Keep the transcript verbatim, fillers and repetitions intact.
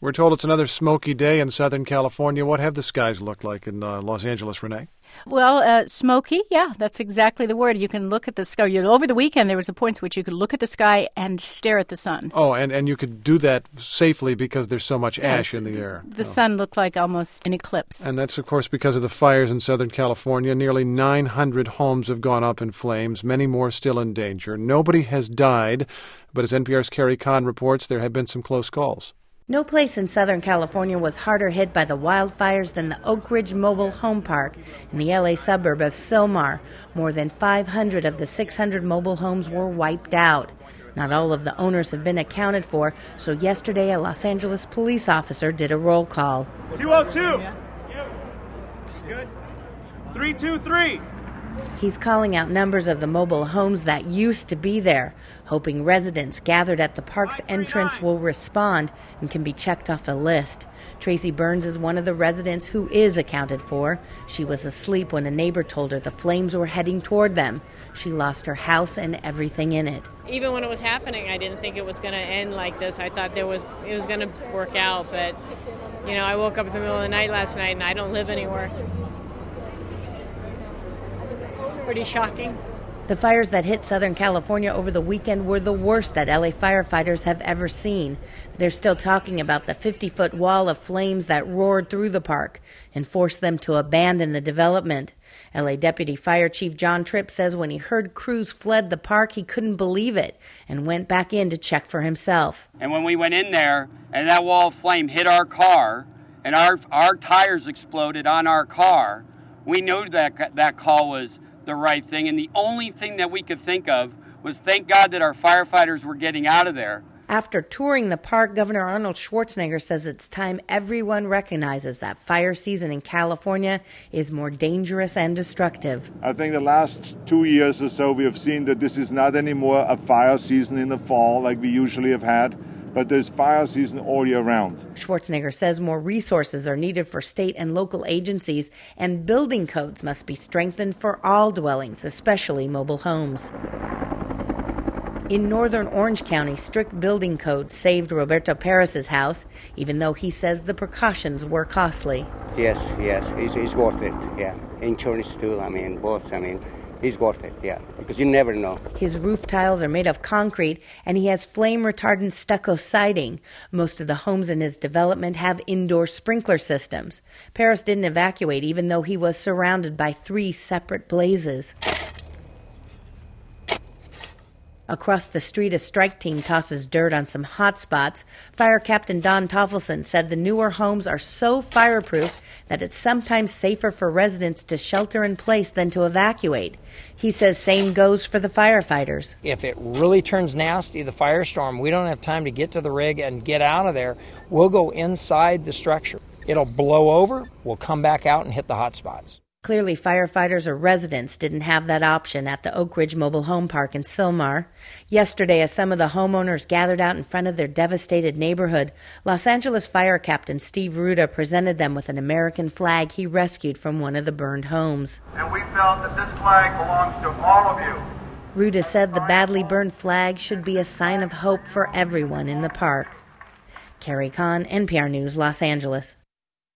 We're told it's another smoky day in Southern California. What have the skies looked like in uh, Los Angeles, Renee? Well, uh, smoky, yeah, that's exactly the word. You can look at the sky. You know, over the weekend, there was a point at which you could look at the sky and stare at the sun. Oh, and, and you could do that safely because there's so much ash yes, in the air. The oh. sun looked like almost an eclipse. And that's, of course, because of the fires in Southern California. Nearly nine hundred homes have gone up in flames, many more still in danger. Nobody has died, but as N P R's Carrie Kahn reports, there have been some close calls. No place in Southern California was harder hit by the wildfires than the Oak Ridge Mobile Home Park in the L A suburb of Sylmar. More than five hundred of the six hundred mobile homes were wiped out. Not all of the owners have been accounted for, so yesterday a Los Angeles police officer did a roll call. two oh two. Good. three two three. He's calling out numbers of the mobile homes that used to be there, hoping residents gathered at the park's entrance will respond and can be checked off a list. Tracy Burns is one of the residents who is accounted for. She was asleep when a neighbor told her the flames were heading toward them. She lost her house and everything in it. Even when it was happening, I didn't think it was going to end like this. I thought there was it was going to work out, but you know, I woke up in the middle of the night last night and I don't live anywhere. Pretty shocking. The fires that hit Southern California over the weekend were the worst that L A firefighters have ever seen. They're still talking about the fifty-foot wall of flames that roared through the park and forced them to abandon the development. L A Deputy Fire Chief John Tripp says when he heard crews fled the park, he couldn't believe it and went back in to check for himself. And when we went in there and that wall of flame hit our car and our our tires exploded on our car, we knew that that call was the right thing, and the only thing that we could think of was thank God that our firefighters were getting out of there. After touring the park, Governor Arnold Schwarzenegger says it's time everyone recognizes that fire season in California is more dangerous and destructive. I think the last two years or so we have seen that this is not anymore a fire season in the fall like we usually have had, but there's fire season all year round. Schwarzenegger says more resources are needed for state and local agencies, and building codes must be strengthened for all dwellings, especially mobile homes. In northern Orange County, strict building codes saved Roberto Perez's house, even though he says the precautions were costly. Yes, yes, it's, it's worth it, yeah. Insurance too, I mean, both, I mean, it's worth it, yeah, because you never know. His roof tiles are made of concrete, and he has flame-retardant stucco siding. Most of the homes in his development have indoor sprinkler systems. Perez didn't evacuate, even though he was surrounded by three separate blazes. Across the street, a strike team tosses dirt on some hot spots. Fire Captain Don Toffelson said the newer homes are so fireproof that it's sometimes safer for residents to shelter in place than to evacuate. He says same goes for the firefighters. If it really turns nasty, the firestorm, we don't have time to get to the rig and get out of there. We'll go inside the structure. It'll blow over. We'll come back out and hit the hot spots. Clearly, firefighters or residents didn't have that option at the Oak Ridge Mobile Home Park in Sylmar. Yesterday, as some of the homeowners gathered out in front of their devastated neighborhood, Los Angeles Fire Captain Steve Ruda presented them with an American flag he rescued from one of the burned homes. And we felt that this flag belongs to all of you. Ruda said the badly burned flag should be a sign of hope for everyone in the park. Carrie Kahn, N P R News, Los Angeles.